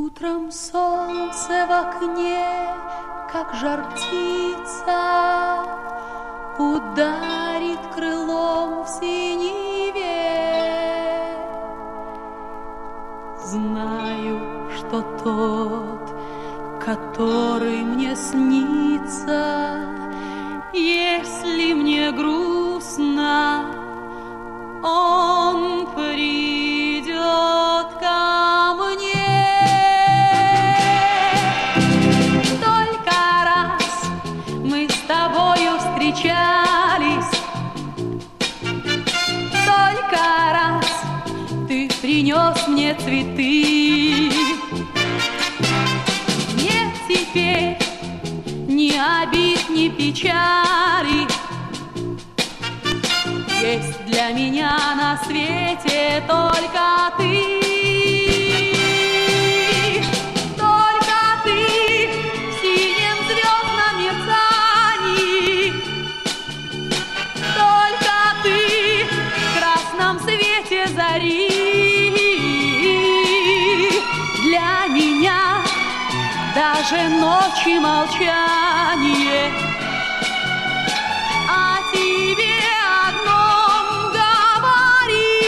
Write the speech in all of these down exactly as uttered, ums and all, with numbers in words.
Утром солнце в окне, как жар птица, ударит крылом в синеве. Знаю, что тот, который мне снится, если мне грустно, он придет ко мне. Только раз мы с тобою встречались, только раз ты принес мне цветы. Нет теперь ни обид, ни печали. Есть для меня на свете только ты. Только ты в синем звездном мерцании. Только ты в красном свете зари. Для меня даже ночи молчание. А тебе одном говори,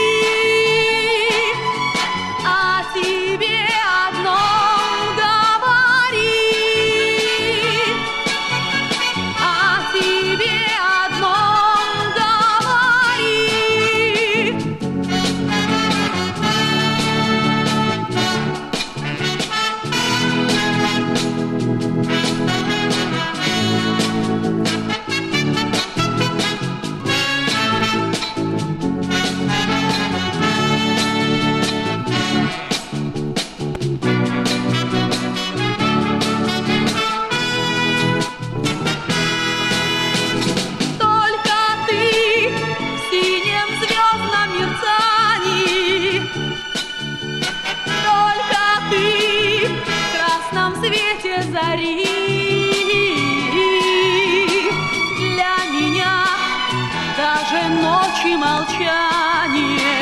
а тебе одном говори, а тебе одном говори. Зари. Для меня даже ночи молчание.